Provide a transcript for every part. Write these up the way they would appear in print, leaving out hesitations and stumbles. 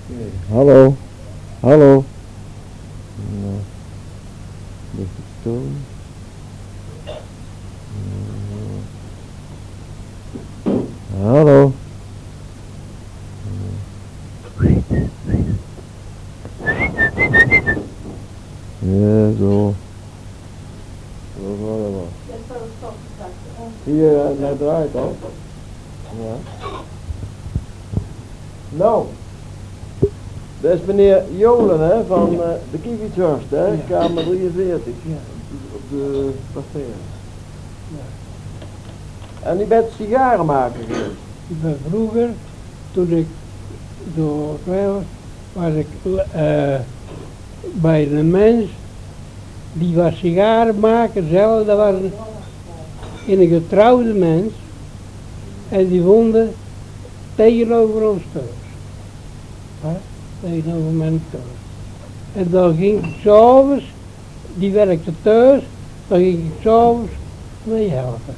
Okay. Hallo, hallo. Nou, ligt het stil. Hallo. Ja, zo. Zo gaat het wel. Zie je, hij draait al. Ja. Nou, dat is meneer Jolen, hè, van de Kievitshorst, hè, Ja. kamer 43, Ja. op de passeren. Ja. En u bent sigarenmaker geweest? Ik ben vroeger, toen ik door was ik bij een mens, die was sigarenmaker zelf, dat was een getrouwde mens, en die woonde tegenover ons thuis. Hè? Tegenover mijn thuis. En dan ging ik s'avonds, die werkte thuis, dan ging ik s'avonds mee helpen.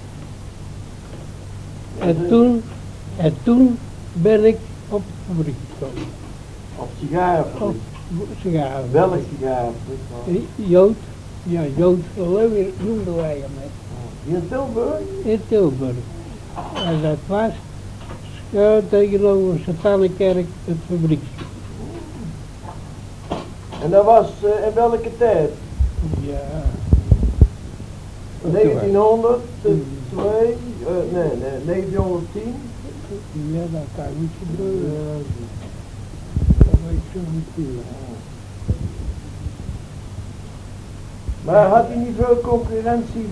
En toen ben ik op de fabriek gekomen. Op sigarenfabriek? Op sigaren. Welk sigarenfabriek? Jood, ja, Jood Verleuwer noemden wij hem. Hier in Tilburg? In Tilburg. En dat was schuin tegenover Satanekerk het fabriek. En dat was in welke tijd? Ja. 1902? Nee, 1910? Ja, dat kan niet gebeuren. Dat weet ik zo niet meer. Maar had u niet veel concurrentie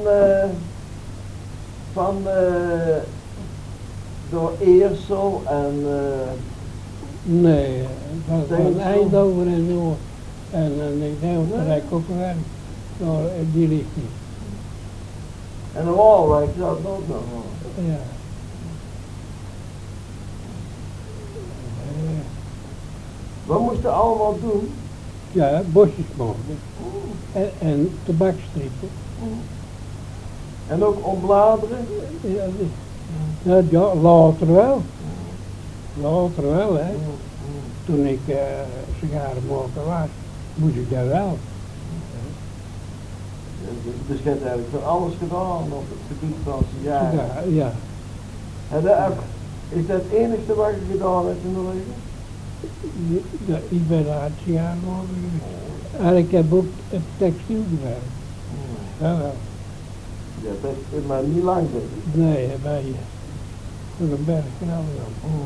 door Eersel en Nee, het was van Eindhoven en zo. En ik denk dat hij ook werkt door die richting. en de Waalwijk zat het ook nog wel. Ja. Wat moest je allemaal doen? Ja, bosjes mogen. En tabakstrippen. En ook ontbladeren? Ja, later wel. Later wel, hè. Toen ik sigarenmaker was, moest ik dat wel. Dus je hebt eigenlijk van alles gedaan op het gebied van sigaren. Ja. Is dat het enige wat je gedaan hebt in de leven? Ja, ik ben daar sigarenmaker geweest. En ik heb ook het textiel gewerkt. Ja, wel. Ja, dat is maar niet lang. Nee, bij voor een berg en alles.